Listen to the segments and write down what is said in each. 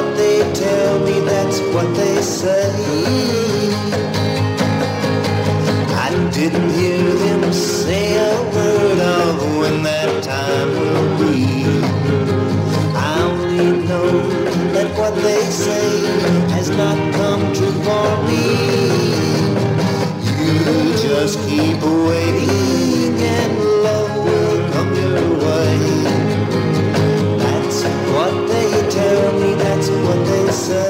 what they tell me, that's what they say. I didn't hear them say a word of when that time will be. I only know that what they say has not come true for me. You just keep waiting and love will come your way. That's what they tell me, that's what they say.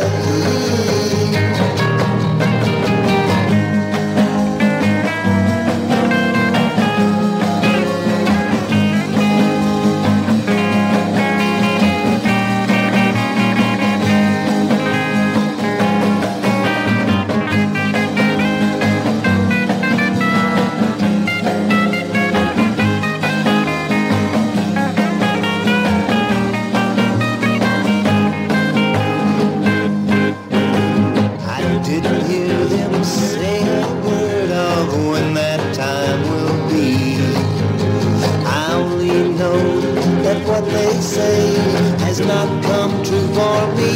What they say has not come true for me.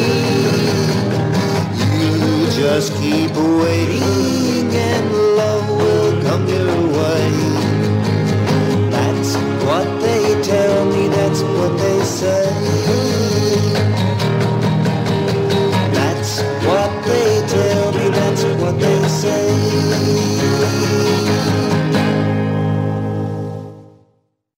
You just keep waiting and love will come your way.